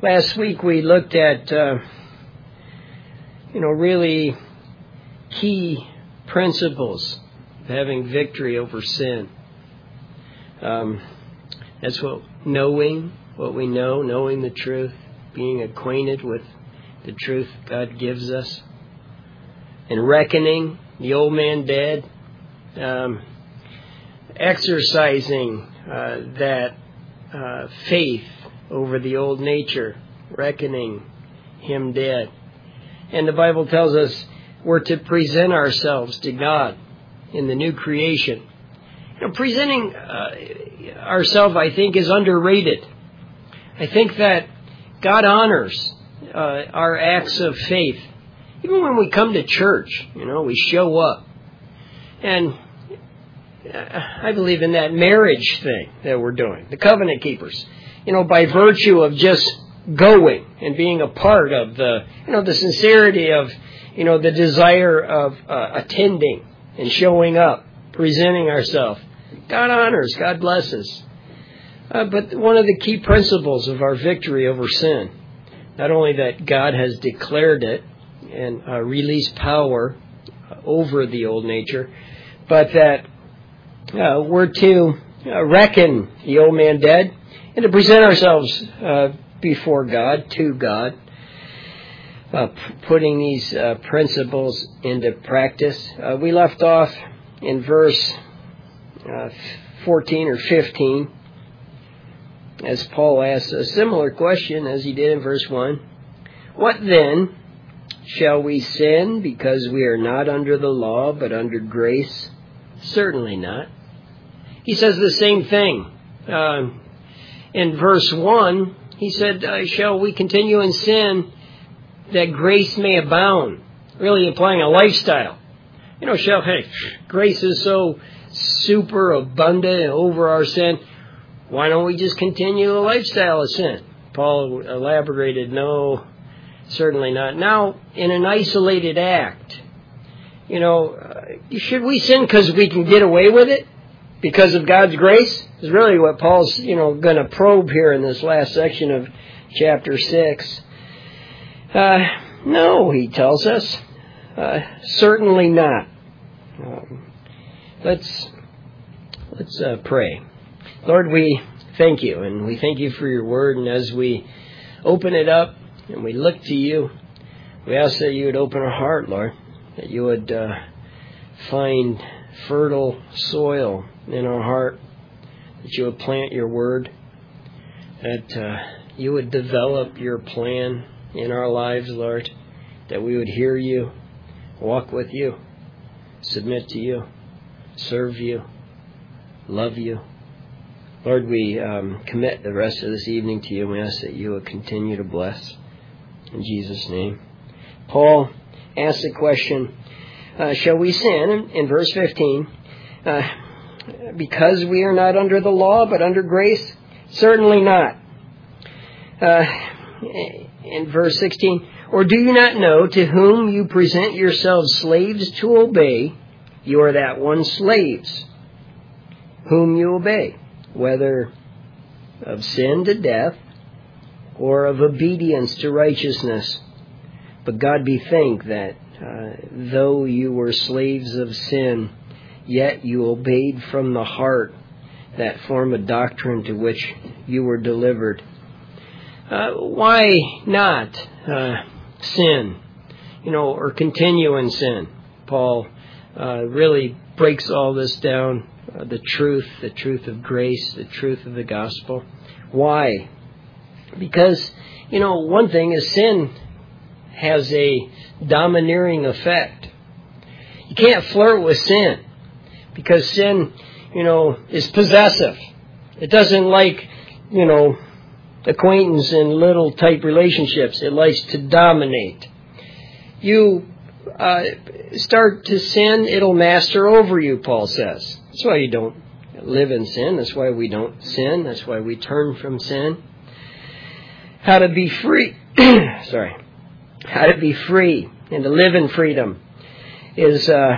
Last week we looked at, really key principles of having victory over sin. That's knowing what we know, knowing the truth, being acquainted with the truth God gives us, and reckoning the old man dead, exercising that faith over the old nature, reckoning him dead. And the Bible tells us we're to present ourselves to God in the new creation. Presenting ourselves, I think, is underrated. I think that God honors our acts of faith. Even when we come to church, we show up. And I believe in that marriage thing that we're doing, the covenant keepers. By virtue of just going and being a part of the sincerity of, the desire of attending and showing up, presenting ourselves. God honors, God blesses. But one of the key principles of our victory over sin, not only that God has declared it and released power over the old nature, but that we're to reckon the old man dead and to present ourselves before God, to God, putting these principles into practice. We left off in verse 14 or 15, as Paul asks a similar question as he did in verse 1. What then? Shall we sin because we are not under the law but under grace? Certainly not. He says the same thing. In verse 1, he said, shall we continue in sin that grace may abound? Really implying a lifestyle. Grace is so super abundant over our sin. Why don't we just continue the lifestyle of sin? Paul elaborated, no, certainly not. Now, in an isolated act, should we sin because we can get away with it? Because of God's grace? Is really what Paul's, going to probe here in this last section of chapter 6. No, he tells us. Certainly not. Let's pray. Lord, we thank you, and we thank you for your word, and as we open it up and we look to you, we ask that you would open our heart, Lord, that you would find fertile soil in our heart, that you would plant your word, that you would develop your plan in our lives, Lord, that we would hear you, walk with you, submit to you, serve you, love you. Lord, we commit the rest of this evening to you, and we ask that you would continue to bless. In Jesus' name. Paul asks the question, shall we sin, in verse 15, because we are not under the law but under grace? Certainly not. In verse 16, or do you not know to whom you present yourselves slaves to obey? You are that one slaves, whom you obey, whether of sin to death or of obedience to righteousness. But God be thanked that though you were slaves of sin, yet you obeyed from the heart that form of doctrine to which you were delivered. Why not sin, or continue in sin? Paul really breaks all this down, the truth of grace, the truth of the gospel. Why? Because, one thing is sin has a domineering effect. You can't flirt with sin because sin, is possessive. It doesn't like, acquaintance and little type relationships. It likes to dominate. You start to sin, it'll master over you, Paul says. That's why you don't live in sin. That's why we don't sin. That's why we turn from sin. How to be free. How to be free and to live in freedom is, to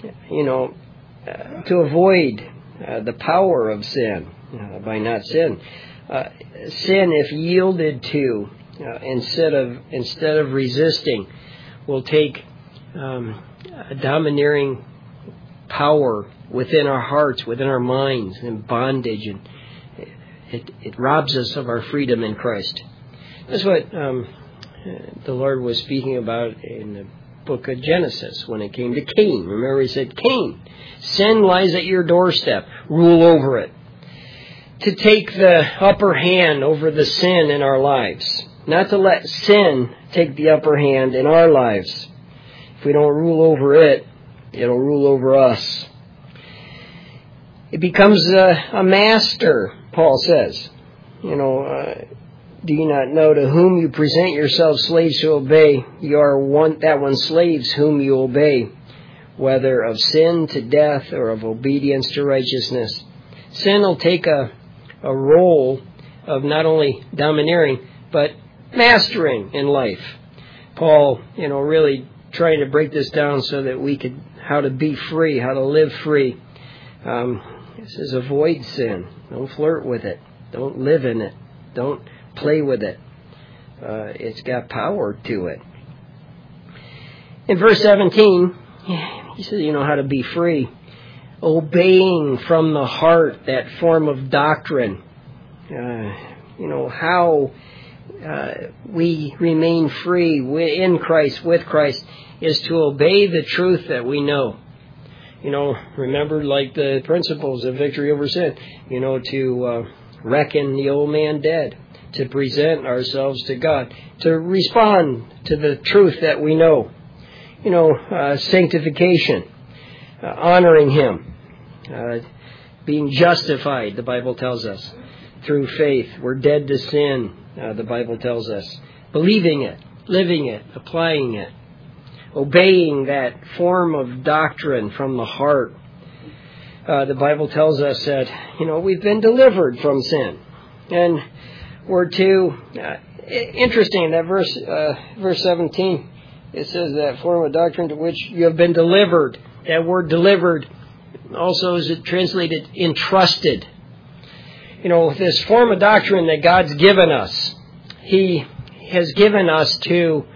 avoid the power of sin by not sin. Sin, if yielded to instead of resisting, will take a domineering power within our hearts, within our minds, and bondage, and it robs us of our freedom in Christ. That's what the Lord was speaking about in the book of Genesis when it came to Cain. Remember, he said, Cain, sin lies at your doorstep. Rule over it. To take the upper hand over the sin in our lives. Not to let sin take the upper hand in our lives. If we don't rule over it, it'll rule over us. It becomes a master, Paul says. Do you not know to whom you present yourselves slaves to obey? You are that one slaves whom you obey, whether of sin to death or of obedience to righteousness. Sin will take a role of not only domineering, but mastering in life. Paul, really trying to break this down so that we could, how to be free, how to live free. It says avoid sin. Don't flirt with it. Don't live in it. Don't play with it. It's got power to it. In verse 17, he says, how to be free. Obeying from the heart that form of doctrine. How we remain free in Christ, with Christ, is to obey the truth that we know. Remember, like the principles of victory over sin, to reckon the old man dead, to present ourselves to God, to respond to the truth that we know. Sanctification, honoring Him, being justified, the Bible tells us, through faith. We're dead to sin, the Bible tells us. Believing it, living it, applying it, obeying that form of doctrine from the heart. The Bible tells us that, we've been delivered from sin. And we're to, interesting, that verse 17, it says that form of doctrine to which you have been delivered. That word delivered also is translated entrusted. This form of doctrine that God's given us, He has given us to,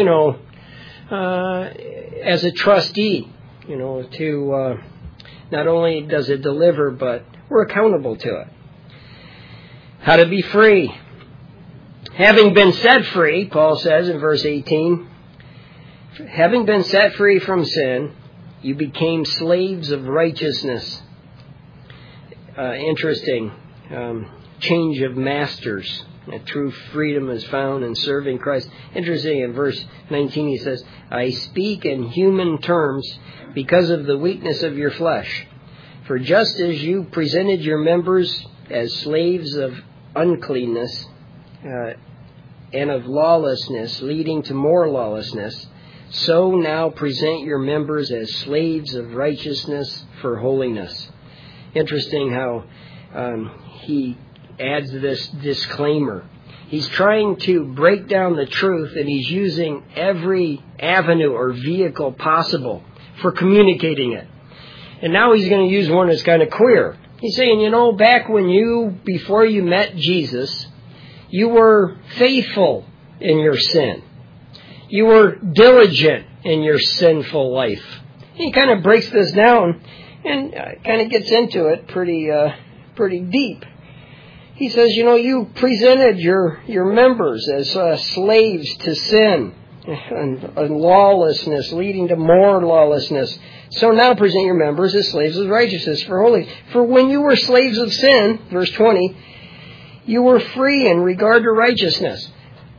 as a trustee, to not only does it deliver, but we're accountable to it. How to be free. Having been set free, Paul says in verse 18, having been set free from sin, you became slaves of righteousness. Interesting change of masters. A true freedom is found in serving Christ. Interesting, in verse 19 he says, I speak in human terms because of the weakness of your flesh. For just as you presented your members as slaves of uncleanness and of lawlessness, leading to more lawlessness, so now present your members as slaves of righteousness for holiness. Interesting how he adds this disclaimer. He's trying to break down the truth, and he's using every avenue or vehicle possible for communicating it. And now he's going to use one that's kind of queer. He's saying, back when before you met Jesus, you were faithful in your sin. You were diligent in your sinful life. He kind of breaks this down and kind of gets into it pretty deep. He says, you presented your members as slaves to sin and lawlessness, leading to more lawlessness. So now present your members as slaves of righteousness for holiness. For when you were slaves of sin, verse 20, you were free in regard to righteousness.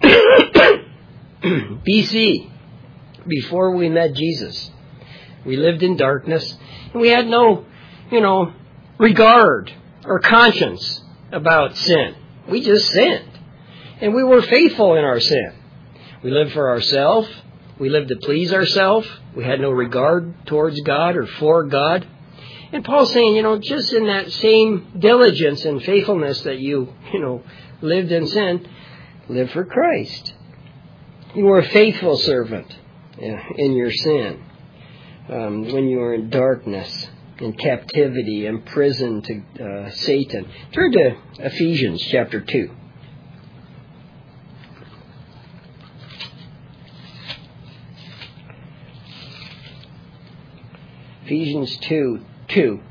BC, before we met Jesus, we lived in darkness, and we had no, regard or conscience about sin. We just sinned, and we were faithful in our sin. We lived for ourselves. We lived to please ourselves. We had no regard towards God or for God. And Paul's saying, just in that same diligence and faithfulness that you lived in sin, live for Christ. You were a faithful servant in your sin when you were in darkness, in captivity, imprisoned to Satan. Turn to Ephesians chapter 2. Ephesians 2:2.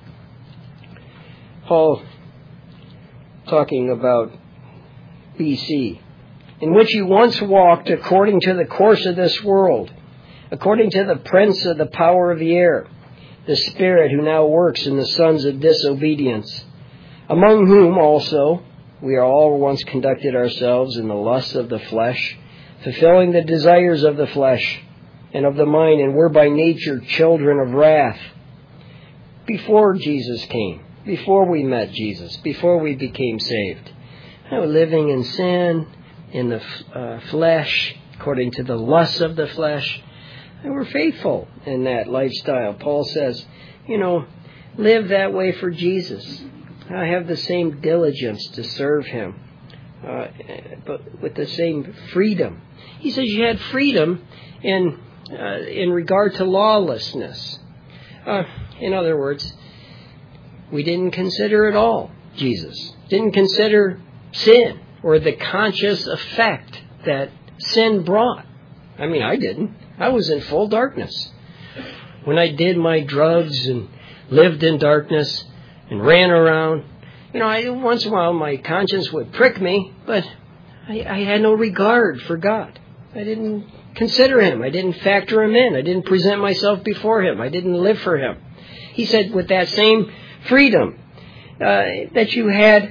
Paul talking about BC, in which you once walked according to the course of this world, according to the prince of the power of the air, the spirit who now works in the sons of disobedience, among whom also we are all once conducted ourselves in the lusts of the flesh, fulfilling the desires of the flesh and of the mind, and were by nature children of wrath. Before Jesus came, before we met Jesus, before we became saved, living in sin, in the flesh, according to the lusts of the flesh, and we're faithful in that lifestyle. Paul says, live that way for Jesus. I have the same diligence to serve Him, but with the same freedom. He says you had freedom in regard to lawlessness. In other words, we didn't consider at all Jesus. Didn't consider sin or the conscious effect that sin brought. I didn't. I was in full darkness. When I did my drugs and lived in darkness and ran around, once in a while my conscience would prick me, but I had no regard for God. I didn't consider Him. I didn't factor Him in. I didn't present myself before Him. I didn't live for Him. He said with that same freedom that you had,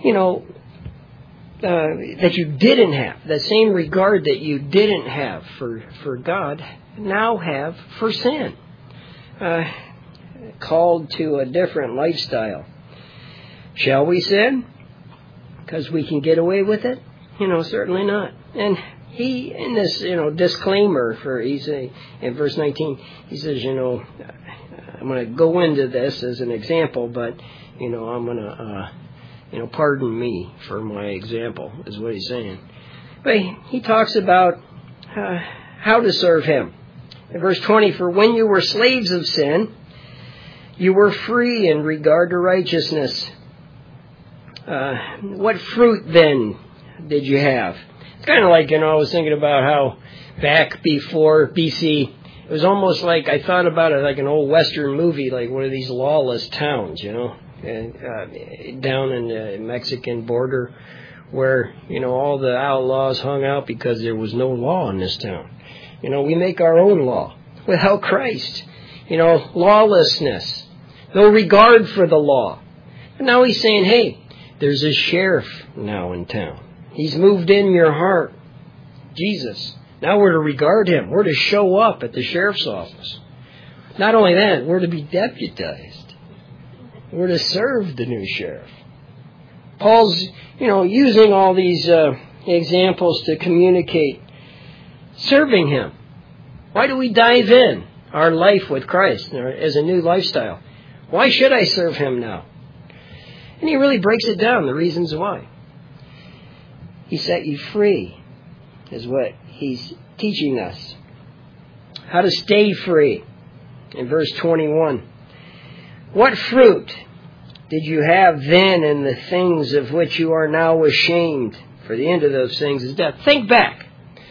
that you didn't have, the same regard that you didn't have for God, now have for sin. Called to a different lifestyle. Shall we sin because we can get away with it? Certainly not. And he, in this, disclaimer in verse 19, he says, I'm going to go into this as an example, but, I'm going to, pardon me for my example, is what he's saying. But he talks about how to serve Him. In verse 20, for when you were slaves of sin, you were free in regard to righteousness. What fruit then did you have? It's kind of like, I was thinking about how back before BC, it was almost like I thought about it like an old Western movie, like one of these lawless towns, down in the Mexican border where, all the outlaws hung out because there was no law in this town. We make our own law without Christ. Lawlessness, no regard for the law. And now he's saying, hey, there's a sheriff now in town. He's moved in your heart. Jesus. Now we're to regard Him. We're to show up at the sheriff's office. Not only that, we're to be deputized. We're to serve the new sheriff. Paul's, using all these examples to communicate serving Him. Why do we dive in our life with Christ as a new lifestyle? Why should I serve Him now? And he really breaks it down, the reasons why. He set you free, is what he's teaching us. How to stay free. In verse 21. What fruit did you have then in the things of which you are now ashamed? For the end of those things is death. Think back.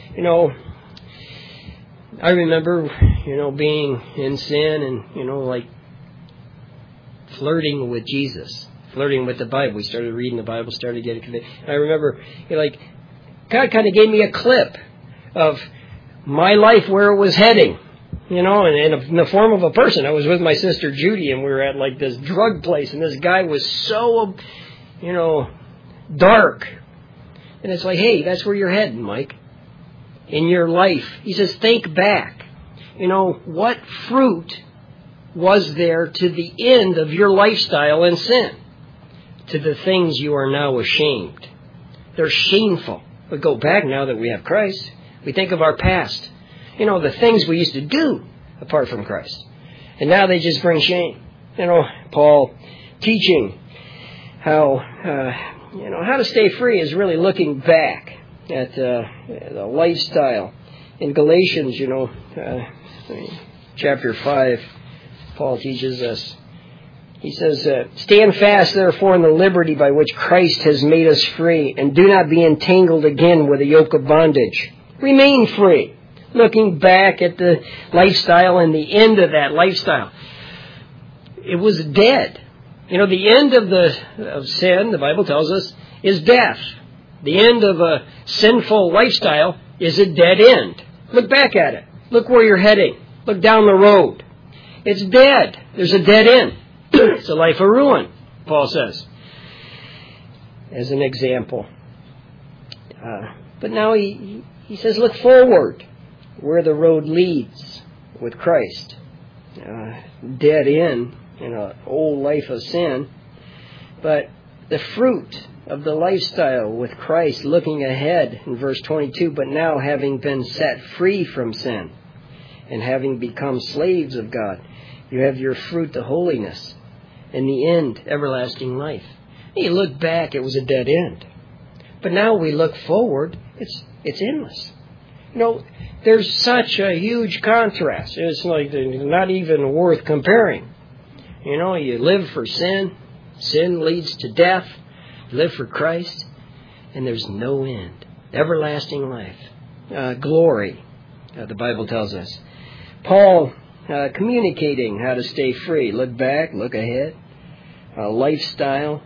I remember, being in sin and, like flirting with Jesus. Flirting with the Bible. We started reading the Bible, started getting convicted. I remember, God kind of gave me a clip of my life, where it was heading, and in the form of a person. I was with my sister Judy, and we were at like this drug place, and this guy was so, dark. And it's like, hey, that's where you're heading, Mike, in your life. He says, think back. What fruit was there to the end of your lifestyle in sin? To the things you are now ashamed. They're shameful. We go back now that we have Christ. We think of our past. The things we used to do apart from Christ. And now they just bring shame. Paul teaching how to stay free is really looking back at the lifestyle. In Galatians, chapter 5, Paul teaches us. He says, stand fast, therefore, in the liberty by which Christ has made us free, and do not be entangled again with a yoke of bondage. Remain free. Looking back at the lifestyle and the end of that lifestyle. it was dead. The end of sin, the Bible tells us, is death. The end of a sinful lifestyle is a dead end. Look back at it. Look where you're heading. Look down the road. It's dead. There's a dead end. It's a life of ruin, Paul says, as an example. But now he says, look forward where the road leads with Christ. Dead end in an old life of sin. But the fruit of the lifestyle with Christ, looking ahead in verse 22, but now having been set free from sin and having become slaves of God, you have your fruit, the holiness, and the end, everlasting life. You look back, it was a dead end. But now we look forward, it's endless. There's such a huge contrast. It's like not even worth comparing. You live for sin. Sin leads to death. You live for Christ, and there's no end. Everlasting life. Glory, the Bible tells us. Paul communicating how to stay free. Look back, look ahead. Lifestyle.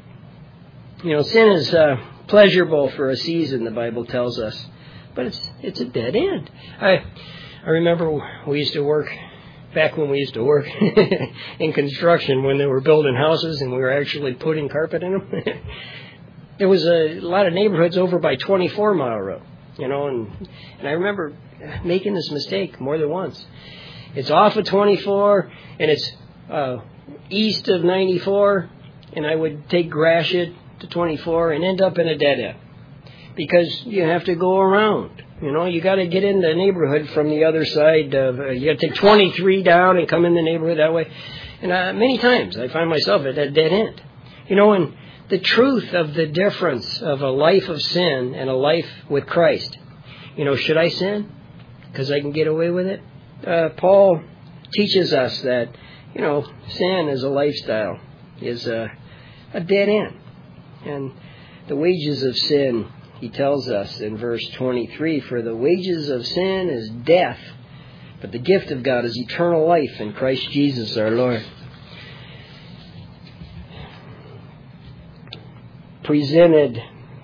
Sin is pleasurable for a season, the Bible tells us. But it's a dead end. I remember we used to work, back when we used to work in construction, when they were building houses and we were actually putting carpet in them. There was a lot of neighborhoods over by 24 Mile Road, and I remember making this mistake more than once. It's off of 24 and it's east of 94, and I would take Gratiot to 24 and end up in a dead end. Because you have to go around. You got to get in the neighborhood from the other side. You got to take 23 down and come in the neighborhood that way. And many times I find myself at a dead end. And the truth of the difference of a life of sin and a life with Christ. Should I sin? Because I can get away with it? Paul teaches us that, sin as a lifestyle is a dead end. And the wages of sin, he tells us in verse 23, for the wages of sin is death, but the gift of God is eternal life in Christ Jesus our Lord. Presented,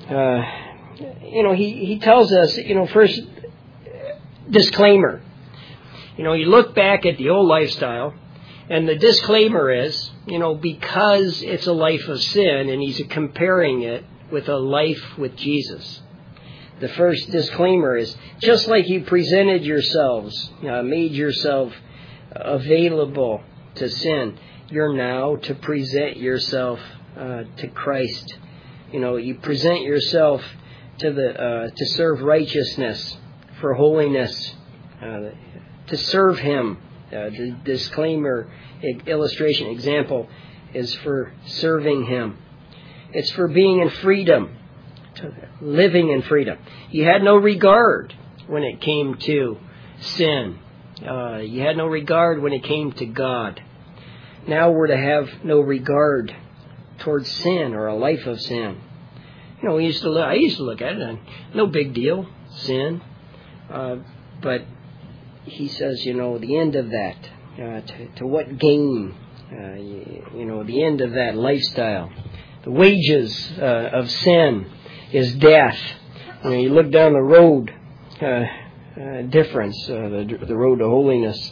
he tells us, first, disclaimer. You look back at the old lifestyle, and the disclaimer is, because it's a life of sin, and he's comparing it with a life with Jesus. The first disclaimer is, just like you presented yourselves, made yourself available to sin, you're now to present yourself to Christ. You present yourself to serve righteousness, for holiness, to serve Him. The disclaimer, illustration, example is for serving Him. It's for being in freedom, living in freedom. You had no regard when it came to sin. You had no regard when it came to God. Now we're to have no regard towards sin or a life of sin. I used to look at it and no big deal, sin. But he says, the end of that, to what gain? The end of that lifestyle. The wages of sin is death. You look down the road, difference, the road to holiness.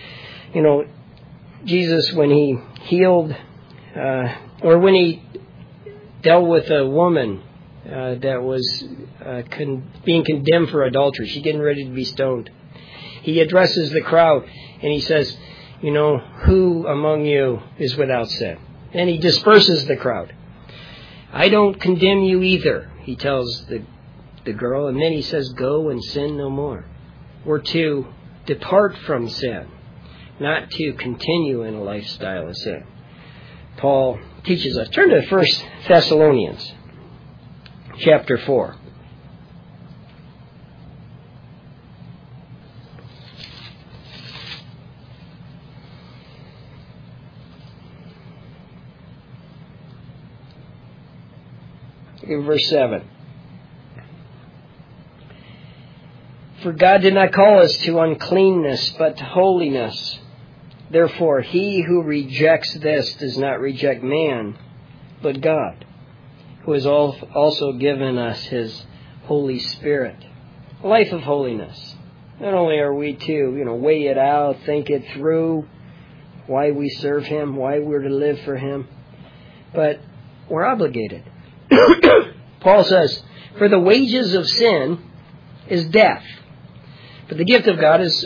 Jesus, when He healed, or when He dealt with a woman that was being condemned for adultery, she's getting ready to be stoned. He addresses the crowd and He says, who among you is without sin? And He disperses the crowd. I don't condemn you either, He tells the girl. And then He says, go and sin no more. We're to depart from sin, not to continue in a lifestyle of sin. Paul teaches us. Turn to 1 Thessalonians chapter 4. In verse 7. For God did not call us to uncleanness, but to holiness. Therefore, he who rejects this does not reject man, but God, who has also given us his Holy Spirit, a life of holiness. Not only are we to, weigh it out, think it through, why we serve him, why we're to live for him, but we're obligated. Paul says, for the wages of sin is death, but the gift of God is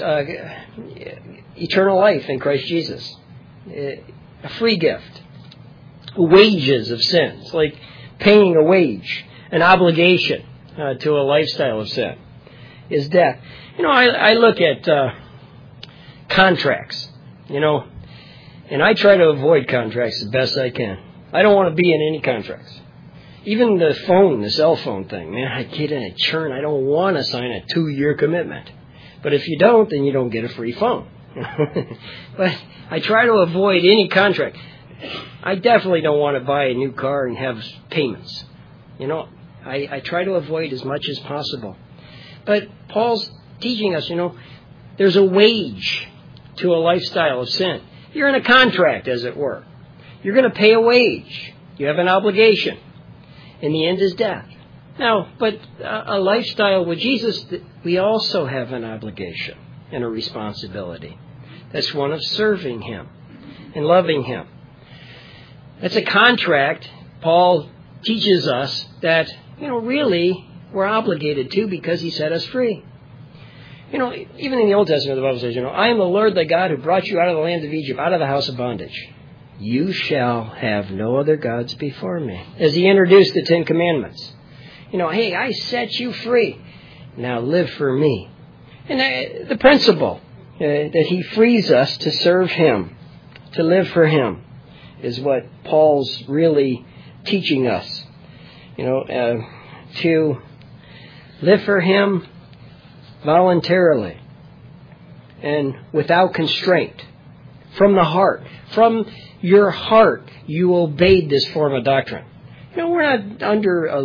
eternal life in Christ Jesus. A free gift. Wages of sin. It's like paying a wage, an obligation to a lifestyle of sin, is death. I look at contracts, and I try to avoid contracts the best I can. I don't want to be in any contracts. Even the cell phone thing, man, I get in a churn. I don't want to sign a 2-year commitment. But if you don't, then you don't get a free phone. But I try to avoid any contract. I definitely don't want to buy a new car and have payments. I try to avoid as much as possible. But Paul's teaching us, there's a wage to a lifestyle of sin. You're in a contract, as it were. You're going to pay a wage. You have an obligation. And the end is death. Now, but a lifestyle with Jesus, we also have an obligation and a responsibility. That's one of serving him and loving him. That's a contract Paul teaches us that, really we're obligated to because he set us free. Even in the Old Testament, the Bible says, I am the Lord thy God who brought you out of the land of Egypt, out of the house of bondage. You shall have no other gods before me. As he introduced the 10 Commandments. Hey, I set you free. Now live for me. And the principle that he frees us to serve him, to live for him, is what Paul's really teaching us. To live for him voluntarily and without constraint, from the heart. From your heart, you obeyed this form of doctrine. We're not under a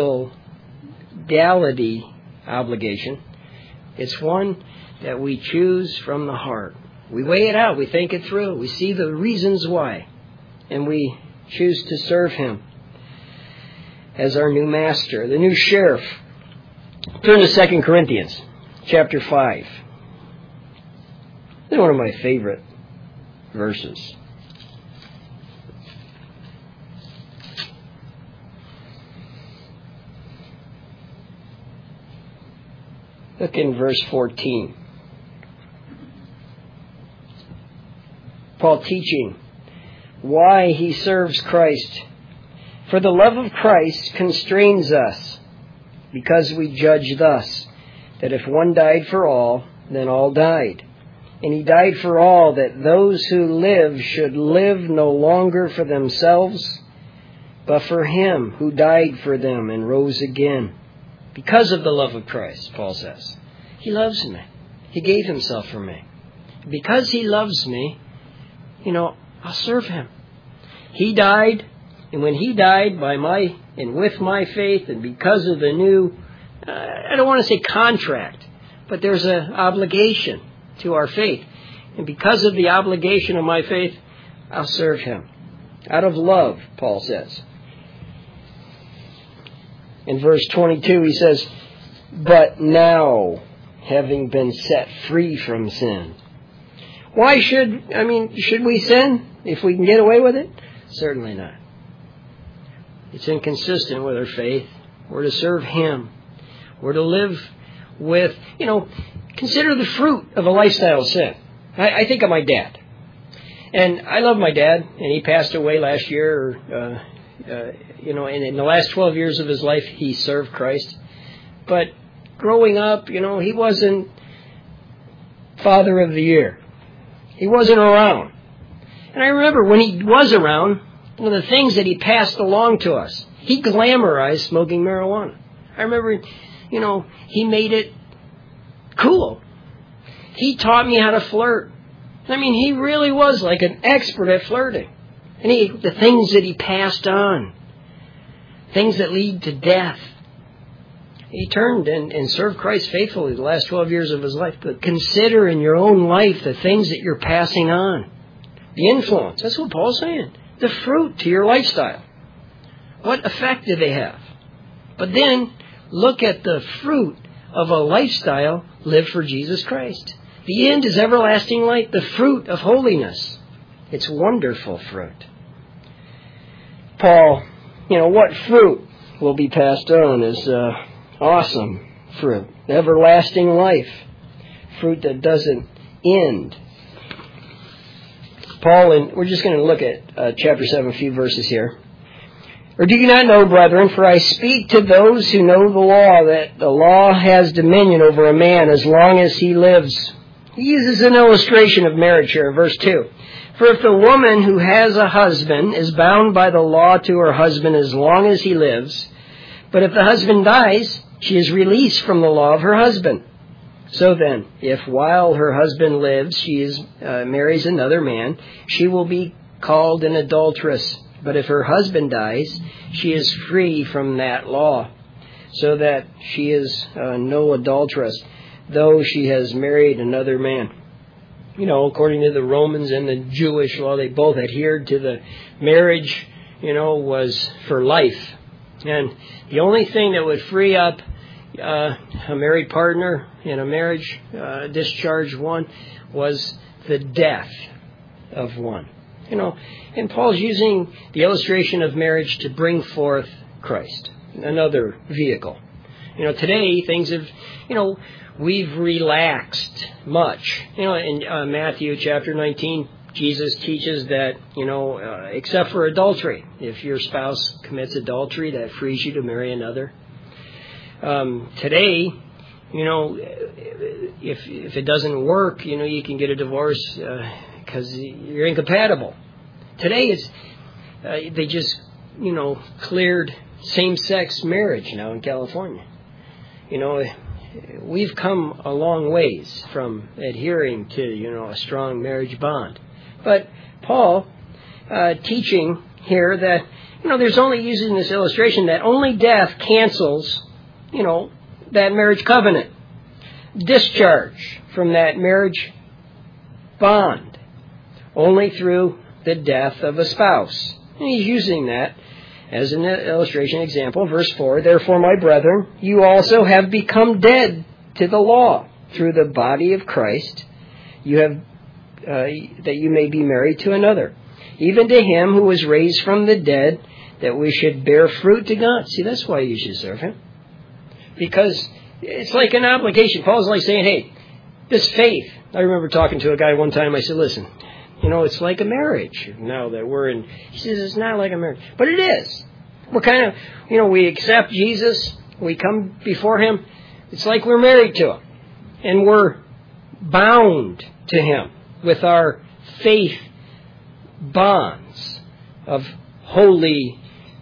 legality obligation. It's one that we choose from the heart. We weigh it out. We think it through. We see the reasons why. And we choose to serve him as our new master, the new sheriff. Turn to 2 Corinthians chapter 5. This is one of my favorite verses. Look in verse 14. Paul teaching why he serves Christ. For the love of Christ constrains us, because we judge thus, that if one died for all, then all died. And he died for all, that those who live should live no longer for themselves, but for him who died for them and rose again. Because of the love of Christ, Paul says. He loves me. He gave himself for me. Because he loves me, I'll serve him. He died, and when he died with my faith, and because of the new, I don't want to say contract, but there's an obligation to our faith. And because of the obligation of my faith, I'll serve him. Out of love, Paul says. In verse 22, he says, but now, having been set free from sin. Why should we sin if we can get away with it? Certainly not. It's inconsistent with our faith. We're to serve him. We're to live with, consider the fruit of a lifestyle of sin. I think of my dad. And I love my dad, and he passed away last year, and in the last 12 years of his life, he served Christ. But growing up, he wasn't Father of the Year. He wasn't around. And I remember when he was around, one of the things that he passed along to us, he glamorized smoking marijuana. I remember, he made it cool. He taught me how to flirt. He really was like an expert at flirting. And the things that he passed on, things that lead to death. He turned and served Christ faithfully the last 12 years of his life. But consider in your own life the things that you're passing on. The influence. That's what Paul's saying. The fruit to your lifestyle. What effect do they have? But then look at the fruit of a lifestyle lived for Jesus Christ. The end is everlasting light, the fruit of holiness. It's wonderful fruit. Paul, what fruit will be passed on is awesome fruit. Everlasting life. Fruit that doesn't end. Paul, and we're just going to look at chapter 7, a few verses here. Or do you not know, brethren, for I speak to those who know the law, that the law has dominion over a man as long as he lives. He uses an illustration of marriage here in verse 2. For if the woman who has a husband is bound by the law to her husband as long as he lives, but if the husband dies, she is released from the law of her husband. So then, if while her husband lives she marries another man, she will be called an adulteress. But if her husband dies, she is free from that law, so that she is no adulteress, though she has married another man. According to the Romans and the Jewish law, they both adhered to the marriage, was for life. And the only thing that would free up a married partner in a marriage, discharge one, was the death of one. And Paul's using the illustration of marriage to bring forth Christ, another vehicle. Today things have, we've relaxed much. In Matthew chapter 19, Jesus teaches that, except for adultery, if your spouse commits adultery, that frees you to marry another. Today, if it doesn't work, you can get a divorce because you're incompatible. Today, it's they just cleared same-sex marriage now in California. We've come a long ways from adhering to a strong marriage bond. But Paul teaching here that there's only using this illustration that only death cancels that marriage covenant, discharge from that marriage bond, only through the death of a spouse. And he's using that as an illustration example. Verse 4, therefore, my brethren, you also have become dead to the law through the body of Christ, you have that you may be married to another, even to him who was raised from the dead, that we should bear fruit to God. See, that's why you should serve him. Because it's like an obligation. Paul's like saying, hey, this faith. I remember talking to a guy one time. I said, listen, it's like a marriage now that we're in. He says, it's not like a marriage. But it is. We're kind of, we accept Jesus. We come before him. It's like we're married to him. And we're bound to him with our faith bonds of holy,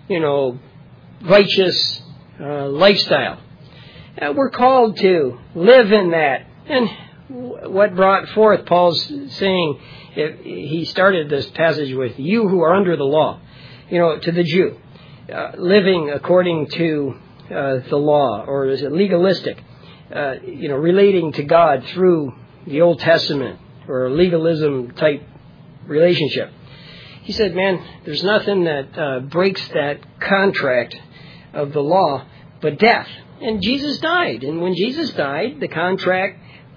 righteous lifestyle. We're called to live in that. And what brought forth Paul's saying, he started this passage with, you who are under the law, to the Jew, living according to the law, or is it legalistic, relating to God through the Old Testament, or a legalism type relationship. He said, man, there's nothing that breaks that contract of the law but death. And Jesus died. And when Jesus died, the contract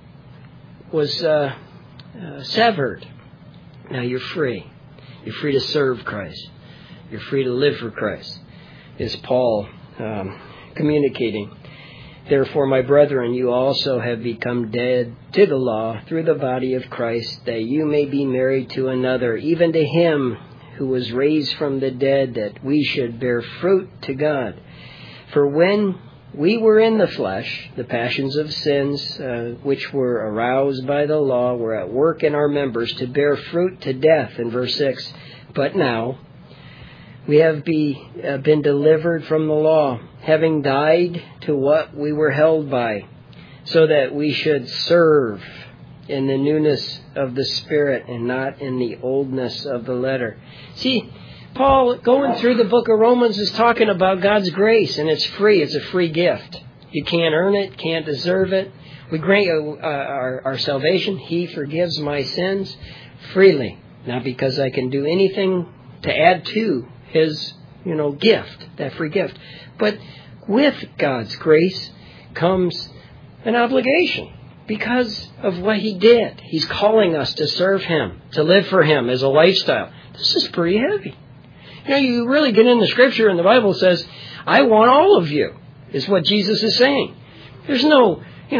was severed. Now you're free. You're free to serve Christ. You're free to live for Christ. Is Paul communicating. Therefore, my brethren, you also have become dead to the law through the body of Christ, that you may be married to another, even to him who was raised from the dead, that we should bear fruit to God. For when we were in the flesh, the passions of sins, which were aroused by the law, were at work in our members to bear fruit to death, in verse 6. But now we have been delivered from the law, having died to what we were held by, so that we should serve in the newness of the Spirit and not in the oldness of the letter. See, Paul, going through the book of Romans, is talking about God's grace, and it's free. It's a free gift. You can't earn it, can't deserve it. We grant you our salvation. He forgives my sins freely. Not because I can do anything to add to His, gift, that free gift. But with God's grace comes an obligation because of what He did. He's calling us to serve Him, to live for Him as a lifestyle. This is pretty heavy. You really get into Scripture and the Bible says, I want all of you, is what Jesus is saying. There's no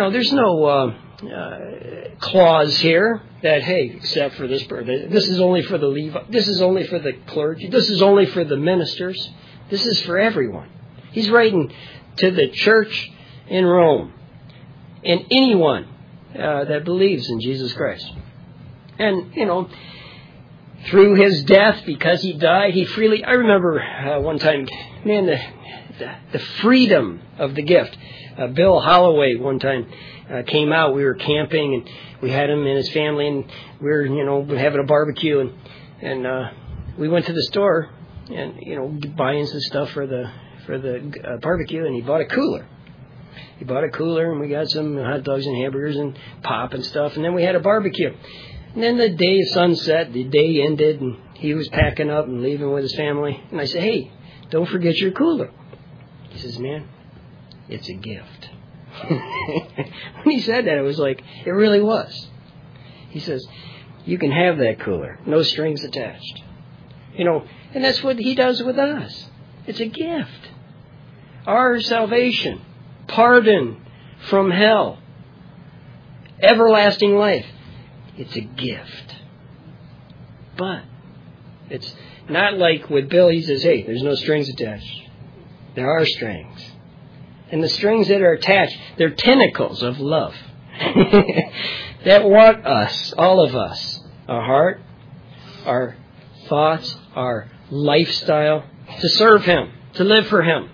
clause here that, hey, except for this person, this is only for the Levite, this is only for the clergy, this is only for the ministers. This is for everyone. He's writing to the church in Rome and anyone that believes in Jesus Christ. And, through His death, because He died, He freely... I remember one time, man, the freedom of the gift. Bill Holloway one time came out. We were camping, and we had him and his family, and we were, having a barbecue, and we went to the store, and buying some stuff for the barbecue, and he bought a cooler. And we got some hot dogs and hamburgers and pop and stuff, and then we had a barbecue. And then the day of sunset, the day ended, and he was packing up and leaving with his family. And I said, hey, don't forget your cooler. He says, man, it's a gift. When he said that, it was like, it really was. He says, you can have that cooler, no strings attached. And that's what He does with us. It's a gift. Our salvation, pardon from hell, everlasting life. It's a gift. But it's not like with Bill, he says, hey, there's no strings attached. There are strings. And the strings that are attached, they're tentacles of love that want us, all of us, our heart, our thoughts, our lifestyle, to serve Him, to live for Him.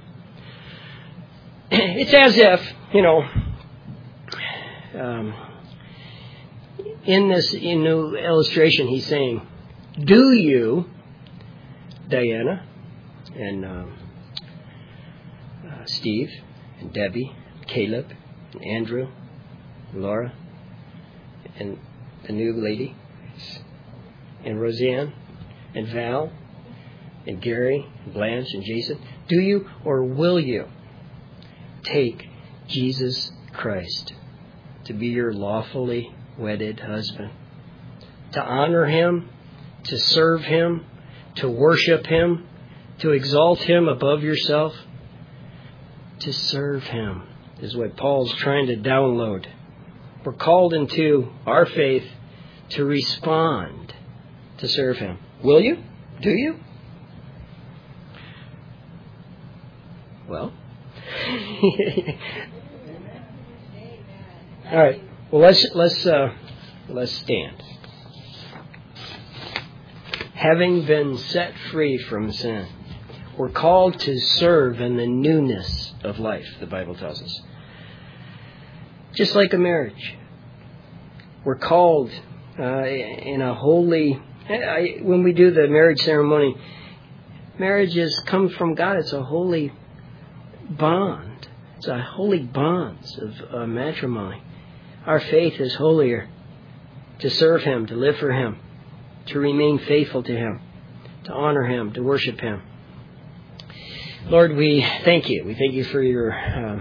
It's as if, in this illustration, he's saying, do you, Diana, and Steve, and Debbie, Caleb, and Andrew, and Laura, and the new lady, and Roseanne, and Val, and Gary, and Blanche, and Jason, do you or will you take Jesus Christ to be your lawfully wedded husband, to honor Him, to serve Him, to worship Him, to exalt Him above yourself? To serve Him is what Paul's trying to download. We're called into our faith to respond, to serve Him. Will you? Do you? Well, all right. Well, let's stand. Having been set free from sin, we're called to serve in the newness of life, the Bible tells us. Just like a marriage. We're called in a holy... when we do the marriage ceremony, marriages come from God. It's a holy bond. It's a holy bonds of matrimony. Our faith is holier. To serve Him, to live for Him, to remain faithful to Him, to honor Him, to worship Him. Lord, we thank You. We thank You for Your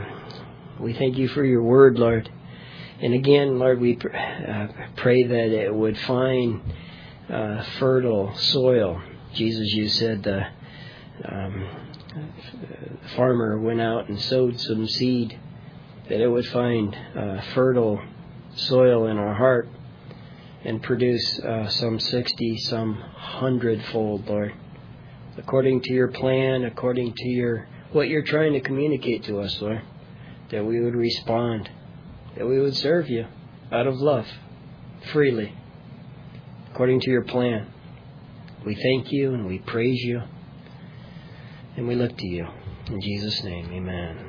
Word, Lord. And again, Lord, we pray that it would find fertile soil. Jesus, You said the farmer went out and sowed some seed, that it would find fertile soil in our heart and produce some 60, some 100-fold, Lord. According to Your plan, according to what You're trying to communicate to us, Lord, that we would respond, that we would serve You out of love, freely, according to Your plan. We thank You and we praise You, and we look to You. In Jesus' name, amen.